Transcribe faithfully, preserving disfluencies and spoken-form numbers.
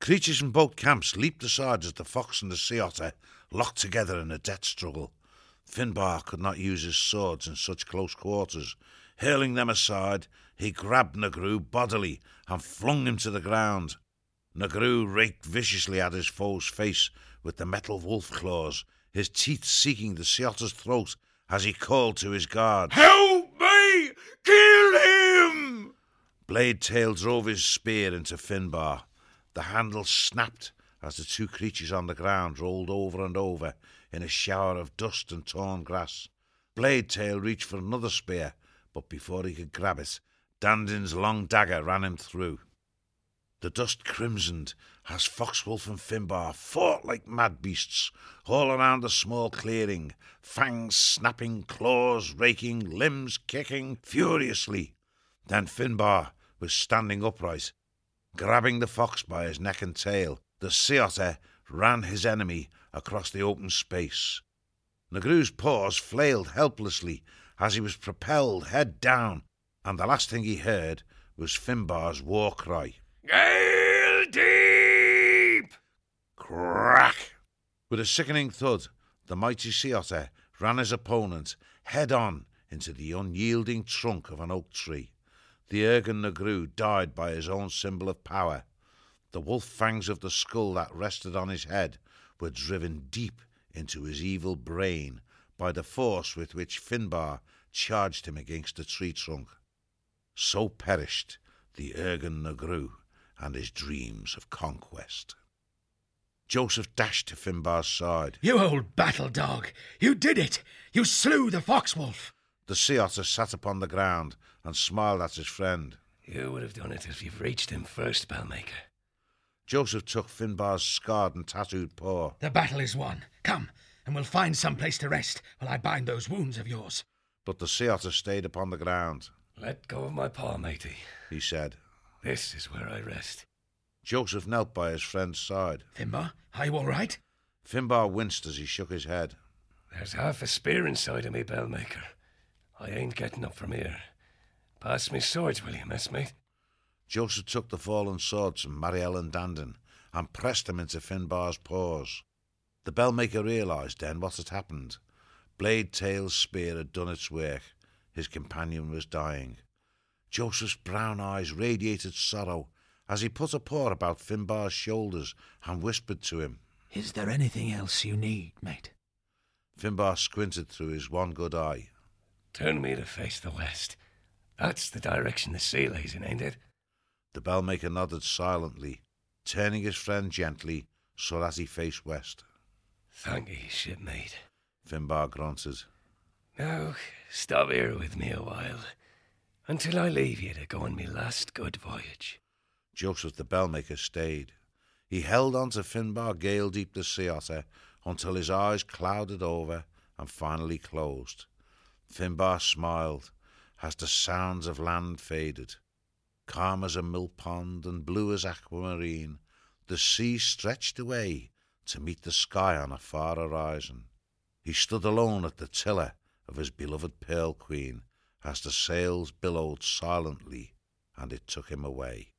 creatures from both camps leaped aside as the fox and the sea otter locked together in a death struggle. Finbar could not use his swords in such close quarters. Hurling them aside, he grabbed Nagru bodily and flung him to the ground. Nagru raked viciously at his foe's face with the metal wolf claws, his teeth seeking the sea otter's throat as he called to his guards. "Help me! Kill him!" Blade Tail drove his spear into Finbar. The handle snapped as the two creatures on the ground rolled over and over in a shower of dust and torn grass. Blade Tail reached for another spear, but before he could grab it, Dandin's long dagger ran him through. The dust crimsoned as Foxwolf and Finbar fought like mad beasts all around the small clearing, fangs snapping, claws raking, limbs kicking furiously. Then Finbar was standing upright, grabbing the fox by his neck and tail. The sea otter ran his enemy across the open space. Nagru's paws flailed helplessly as he was propelled head down, and the last thing he heard was Finbar's war cry. "Gale deep!" Crack! With a sickening thud, the mighty sea otter ran his opponent head on into the unyielding trunk of an oak tree. The Ergen Nagru died by his own symbol of power. The wolf fangs of the skull that rested on his head were driven deep into his evil brain by the force with which Finbar charged him against the tree trunk. So perished the Ergen Nagru and his dreams of conquest. Joseph dashed to Finbar's side. "You old battle dog! You did it! You slew the foxwolf!" The sea otter sat upon the ground and smiled at his friend. "You would have done it if you've reached him first, Bellmaker." Joseph took Finbar's scarred and tattooed paw. "The battle is won. Come, and we'll find some place to rest while I bind those wounds of yours." But the sea otter stayed upon the ground. "Let go of my paw, matey," he said. "This is where I rest." Joseph knelt by his friend's side. "Finbar, are you all right?" Finbar winced as he shook his head. "There's half a spear inside of me, Bellmaker. I ain't getting up from here. Pass me swords, will you, messmate?" Joseph took the fallen swords from Marielle and Dandin and pressed them into Finbar's paws. The Bellmaker realised then what had happened. Blade Tail's spear had done its work. His companion was dying. Joseph's brown eyes radiated sorrow as he put a paw about Finbar's shoulders and whispered to him, "Is there anything else you need, mate?" Finbar squinted through his one good eye. "Turn me to face the west. That's the direction the sea lays in, ain't it?" The Bellmaker nodded silently, turning his friend gently so that he faced west. "Thank ye, shipmate," Finbar grunted. "Now, stop here with me a while, until I leave you to go on me last good voyage." Joseph the Bellmaker stayed. He held on to Finbar Gale Deep the sea otter until his eyes clouded over and finally closed. Finbar smiled as the sounds of land faded. Calm as a mill pond and blue as aquamarine, the sea stretched away to meet the sky on a far horizon. He stood alone at the tiller of his beloved Pearl Queen as the sails billowed silently and it took him away.